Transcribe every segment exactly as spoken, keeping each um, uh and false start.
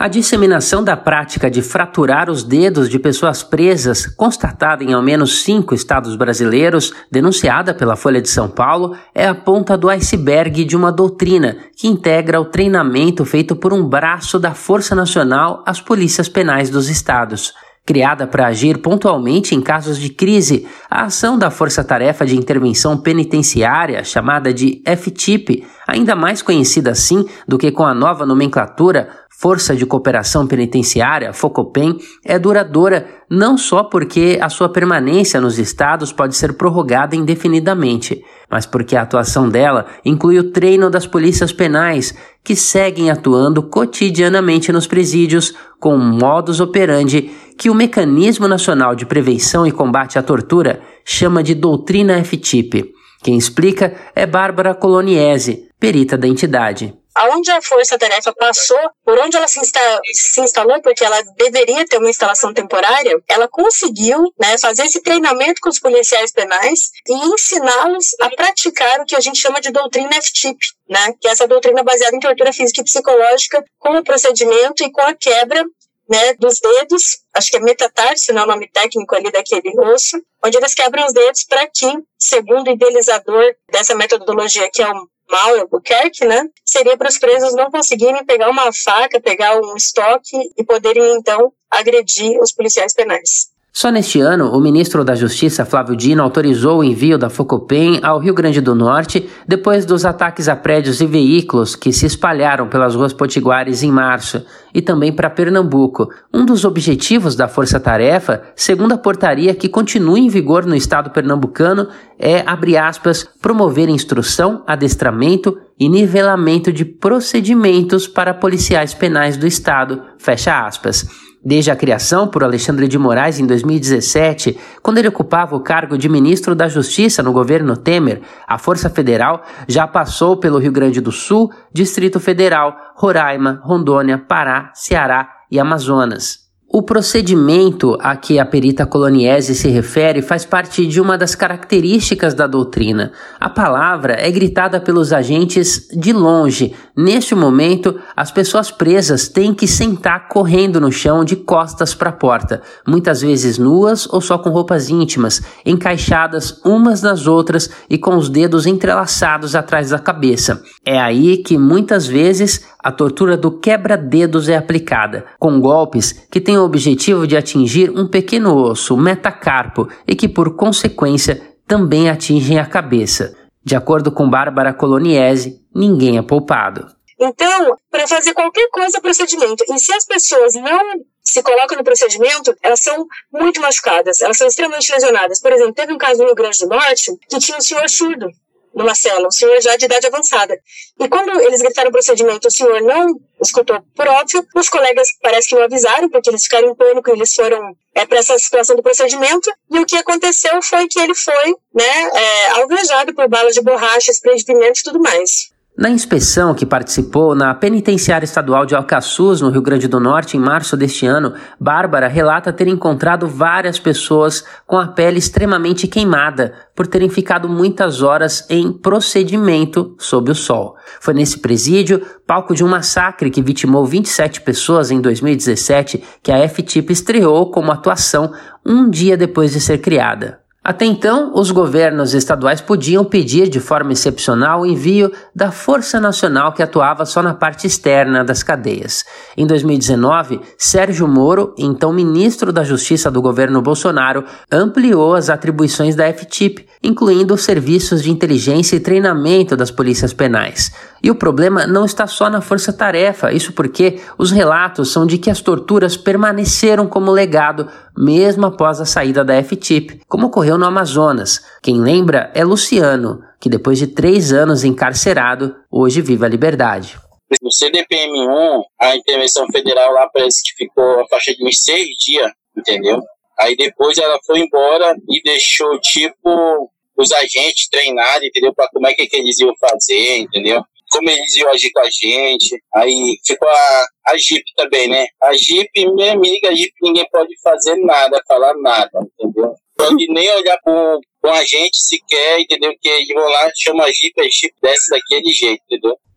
A disseminação da prática de fraturar os dedos de pessoas presas, constatada em ao menos cinco estados brasileiros, denunciada pela Folha de São Paulo, é a ponta do iceberg de uma doutrina que integra o treinamento feito por um braço da Força Nacional às polícias penais dos estados. Criada para agir pontualmente em casos de crise, a ação da Força Tarefa de Intervenção Penitenciária, chamada de F T I P, ainda mais conhecida assim do que com a nova nomenclatura Força de Cooperação Penitenciária, FOCOPEN, é duradoura não só porque a sua permanência nos estados pode ser prorrogada indefinidamente, mas porque a atuação dela inclui o treino das polícias penais, que seguem atuando cotidianamente nos presídios com um modus operandi que o Mecanismo Nacional de Prevenção e Combate à Tortura chama de Doutrina F T I P. Quem explica é Bárbara Coloniese, perita da entidade. Aonde a Força Tarefa passou, por onde ela se, insta- se instalou, porque ela deveria ter uma instalação temporária, ela conseguiu, né, fazer esse treinamento com os policiais penais e ensiná-los a praticar o que a gente chama de doutrina F T I P, né, que é essa doutrina baseada em tortura física e psicológica, com o procedimento e com a quebra, né, dos dedos, acho que é metatarso, não é o nome técnico ali daquele osso, onde eles quebram os dedos para que, segundo o idealizador dessa metodologia, que é o Mal Albuquerque, né, seria para os presos não conseguirem pegar uma faca, pegar um estoque e poderem, então, agredir os policiais penais. Só neste ano, o ministro da Justiça, Flávio Dino, autorizou o envio da FOCOPEN ao Rio Grande do Norte depois dos ataques a prédios e veículos que se espalharam pelas ruas potiguares em março, e também para Pernambuco. Um dos objetivos da Força Tarefa, segundo a portaria que continua em vigor no estado pernambucano, é, abre aspas, promover instrução, adestramento e nivelamento de procedimentos para policiais penais do estado, fecha aspas. Desde a criação por Alexandre de Moraes em dois mil e dezessete, quando ele ocupava o cargo de ministro da Justiça no governo Temer, a Força Federal já passou pelo Rio Grande do Sul, Distrito Federal, Roraima, Rondônia, Pará, Ceará e Amazonas. O procedimento a que a perita Coloniese se refere faz parte de uma das características da doutrina. A palavra é gritada pelos agentes de longe. Neste momento, as pessoas presas têm que sentar correndo no chão de costas para a porta, muitas vezes nuas ou só com roupas íntimas, encaixadas umas nas outras e com os dedos entrelaçados atrás da cabeça. É aí que muitas vezes a tortura do quebra-dedos é aplicada, com golpes que têm o objetivo de atingir um pequeno osso, o metacarpo, e que, por consequência, também atingem a cabeça. De acordo com Bárbara Coloniese, ninguém é poupado. Então, para fazer qualquer coisa, procedimento. E se as pessoas não se colocam no procedimento, elas são muito machucadas, elas são extremamente lesionadas. Por exemplo, teve um caso no Rio Grande do Norte que tinha um senhor surdo numa cela, um senhor já de idade avançada. E quando eles gritaram o procedimento, o senhor não escutou por óbvio, os colegas parece que não avisaram, porque eles ficaram em pânico e eles foram é, para essa situação do procedimento, e o que aconteceu foi que ele foi né, é, alvejado por balas de borracha, spray de pimenta e tudo mais. Na inspeção que participou na Penitenciária Estadual de Alcaçuz, no Rio Grande do Norte, em março deste ano, Bárbara relata ter encontrado várias pessoas com a pele extremamente queimada por terem ficado muitas horas em procedimento sob o sol. Foi nesse presídio, palco de um massacre que vitimou vinte e sete pessoas em dois mil e dezessete, que a F T I P estreou como atuação um dia depois de ser criada. Até então, os governos estaduais podiam pedir de forma excepcional o envio da Força Nacional que atuava só na parte externa das cadeias. Em dois mil e dezenove, Sérgio Moro, então ministro da Justiça do governo Bolsonaro, ampliou as atribuições da F T I P, incluindo os serviços de inteligência e treinamento das polícias penais. E o problema não está só na força-tarefa, isso porque os relatos são de que as torturas permaneceram como legado mesmo após a saída da F T I P, como ocorreu no Amazonas. Quem lembra é Luciano, que depois de três anos encarcerado, hoje vive a liberdade. No C D P M um, a intervenção federal lá parece que ficou a faixa de uns seis dias, entendeu? Aí depois ela foi embora e deixou, tipo, os agentes treinarem, entendeu? Para como é que, que eles iam fazer, entendeu? Como eles iam agir com a gente. Aí ficou a, a J I P também, né? A J I P, minha amiga, a J I P ninguém pode fazer nada, falar nada, entendeu? Pode nem olhar com, com a gente sequer, entendeu? Que eles vão lá, chama a J I P, a J I P desce daquele jeito, entendeu?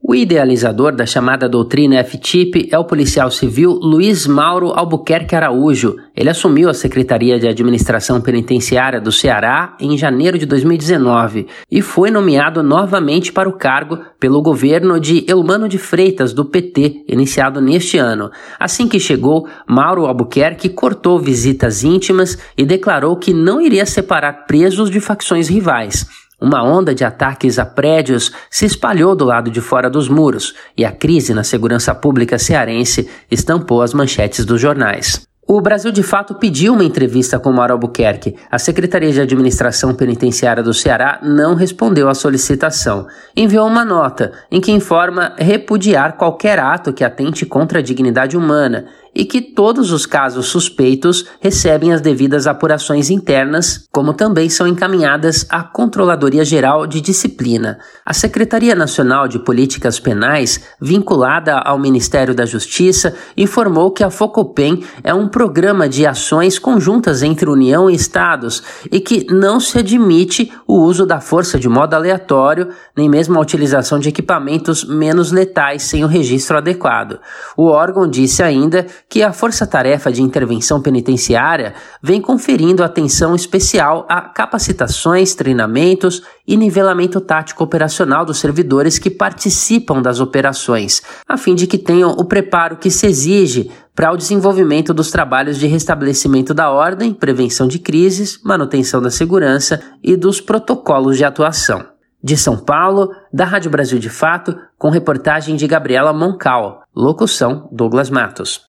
O idealizador da chamada doutrina F-T I P é o policial civil Luiz Mauro Albuquerque Araújo. Ele assumiu a Secretaria de Administração Penitenciária do Ceará em janeiro de dois mil e dezenove e foi nomeado novamente para o cargo pelo governo de Eumano de Freitas, do P T, iniciado neste ano. Assim que chegou, Mauro Albuquerque cortou visitas íntimas e declarou que não iria separar presos de facções rivais. Uma onda de ataques a prédios se espalhou do lado de fora dos muros e a crise na segurança pública cearense estampou as manchetes dos jornais. O Brasil de Fato pediu uma entrevista com Mauro Albuquerque. A Secretaria de Administração Penitenciária do Ceará não respondeu à solicitação. Enviou uma nota em que informa repudiar qualquer ato que atente contra a dignidade humana e que todos os casos suspeitos recebem as devidas apurações internas, como também são encaminhadas à Controladoria Geral de Disciplina. A Secretaria Nacional de Políticas Penais, vinculada ao Ministério da Justiça, informou que a Focopem é um programa de ações conjuntas entre União e Estados e que não se admite o uso da força de modo aleatório, nem mesmo a utilização de equipamentos menos letais sem o registro adequado. O órgão disse ainda que a Força-Tarefa de Intervenção Penitenciária vem conferindo atenção especial a capacitações, treinamentos e nivelamento tático operacional dos servidores que participam das operações, a fim de que tenham o preparo que se exige para o desenvolvimento dos trabalhos de restabelecimento da ordem, prevenção de crises, manutenção da segurança e dos protocolos de atuação. De São Paulo, da Rádio Brasil de Fato, com reportagem de Gabriela Moncal. Locução, Douglas Matos.